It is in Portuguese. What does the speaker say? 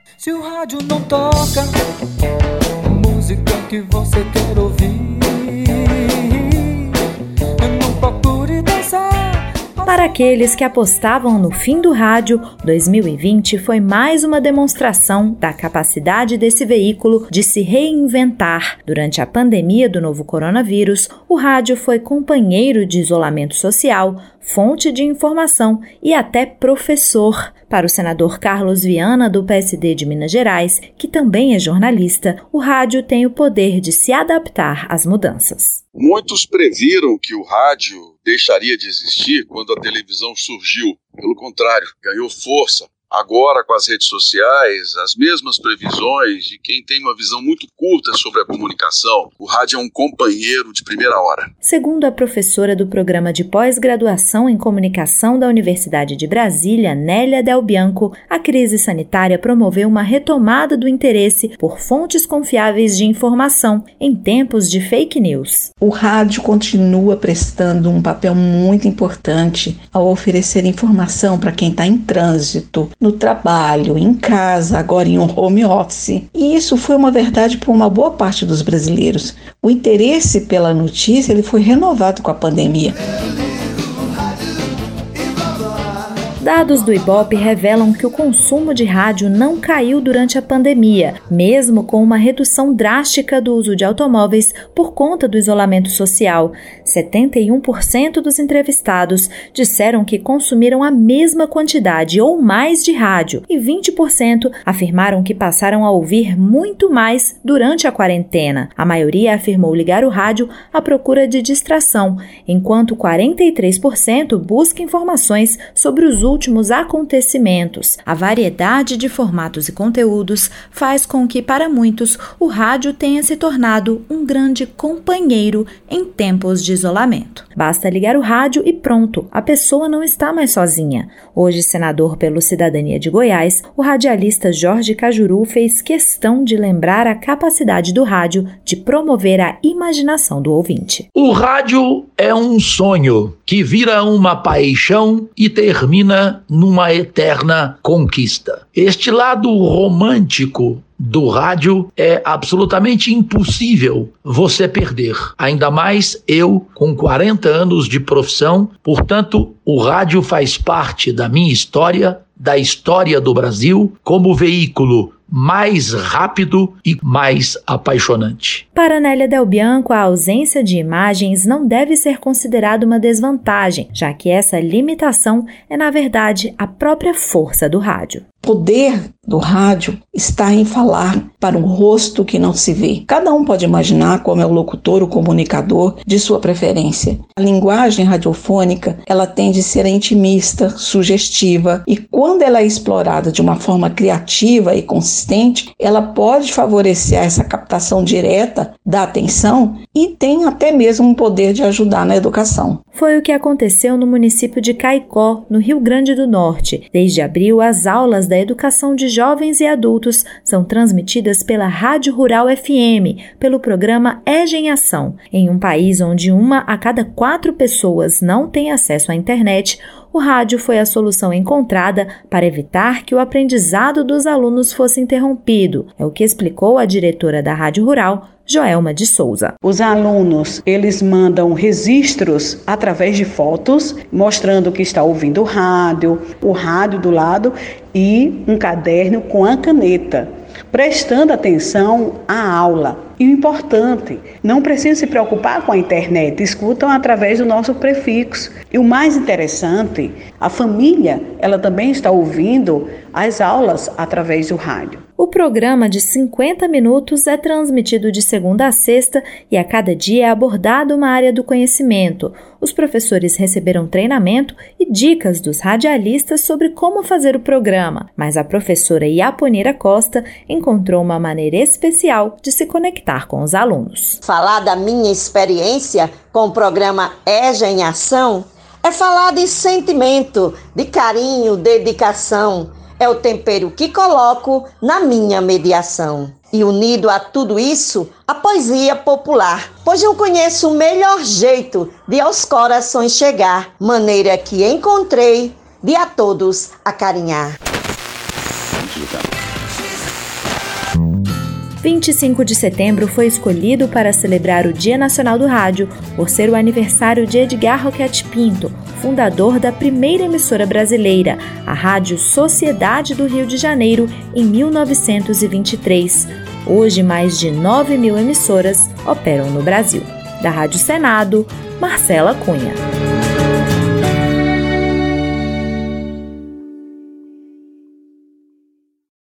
Se o rádio não toca música que você quer ouvir, não procure dançar. Para aqueles que apostavam no fim do rádio, 2020 foi mais uma demonstração da capacidade desse veículo de se reinventar. Durante a pandemia do novo coronavírus, o rádio foi companheiro de isolamento social, fonte de informação e até professor. Para o senador Carlos Viana, do PSD de Minas Gerais, que também é jornalista, o rádio tem o poder de se adaptar às mudanças. Muitos previram que o rádio deixaria de existir quando a televisão surgiu. Pelo contrário, ganhou força. Agora, com as redes sociais, as mesmas previsões de quem tem uma visão muito curta sobre a comunicação, o rádio é um companheiro de primeira hora. Segundo a professora do programa de pós-graduação em comunicação da Universidade de Brasília, Nélia Del Bianco, a crise sanitária promoveu uma retomada do interesse por fontes confiáveis de informação em tempos de fake news. O rádio continua prestando um papel muito importante ao oferecer informação para quem está em trânsito, no trabalho, em casa, agora em um home office. E isso foi uma verdade para uma boa parte dos brasileiros. O interesse pela notícia ele foi renovado com a pandemia. Dados do Ibope revelam que o consumo de rádio não caiu durante a pandemia, mesmo com uma redução drástica do uso de automóveis por conta do isolamento social. 71% dos entrevistados disseram que consumiram a mesma quantidade ou mais de rádio e 20% afirmaram que passaram a ouvir muito mais durante a quarentena. A maioria afirmou ligar o rádio à procura de distração, enquanto 43% busca informações sobre os últimos acontecimentos. A variedade de formatos e conteúdos faz com que, para muitos, o rádio tenha se tornado um grande companheiro em tempos de isolamento. Basta ligar o rádio e pronto, a pessoa não está mais sozinha. Hoje, senador pelo Cidadania de Goiás, o radialista Jorge Cajuru fez questão de lembrar a capacidade do rádio de promover a imaginação do ouvinte. O rádio é um sonho que vira uma paixão e termina numa eterna conquista. Este lado romântico do rádio é absolutamente impossível você perder. Ainda mais eu, com 40 anos de profissão, portanto, o rádio faz parte da minha história, da história do Brasil, como veículo mais rápido e mais apaixonante. Para Nélia Del Bianco, a ausência de imagens não deve ser considerada uma desvantagem, já que essa limitação é, na verdade, a própria força do rádio. O poder do rádio está em falar para um rosto que não se vê. Cada um pode imaginar como é o locutor, o comunicador de sua preferência. A linguagem radiofônica, ela tende a ser intimista, sugestiva, e quando ela é explorada de uma forma criativa e consistente, ela pode favorecer essa captação direta da atenção e tem até mesmo um poder de ajudar na educação. Foi o que aconteceu no município de Caicó, no Rio Grande do Norte. Desde abril, as aulas da educação de jovens e adultos são transmitidas pela Rádio Rural FM, pelo programa EJA em Ação. Em um país onde 1 a cada 4 pessoas não tem acesso à internet, o rádio foi a solução encontrada para evitar que o aprendizado dos alunos fosse interrompido. É o que explicou a diretora da Rádio Rural, Joelma de Souza. Os alunos, eles mandam registros através de fotos, mostrando que está ouvindo o rádio do lado e um caderno com a caneta, prestando atenção à aula. E o importante, não precisa se preocupar com a internet, escutam através do nosso prefixo. E o mais interessante, a família, ela também está ouvindo as aulas através do rádio. O programa de 50 minutos é transmitido de segunda a sexta e a cada dia é abordada uma área do conhecimento. Os professores receberam treinamento e dicas dos radialistas sobre como fazer o programa, mas a professora Iaponira Costa encontrou uma maneira especial de se conectar com os alunos. Falar da minha experiência com o programa EJA em Ação é falar de sentimento, de carinho, dedicação. É o tempero que coloco na minha mediação. E unido a tudo isso, a poesia popular, pois eu conheço o melhor jeito de aos corações chegar, maneira que encontrei de a todos acarinhar. 25 de setembro foi escolhido para celebrar o Dia Nacional do Rádio por ser o aniversário de Edgar Roquette Pinto, fundador da primeira emissora brasileira, a Rádio Sociedade do Rio de Janeiro, em 1923. Hoje, mais de 9.000 emissoras operam no Brasil. Da Rádio Senado, Marcela Cunha.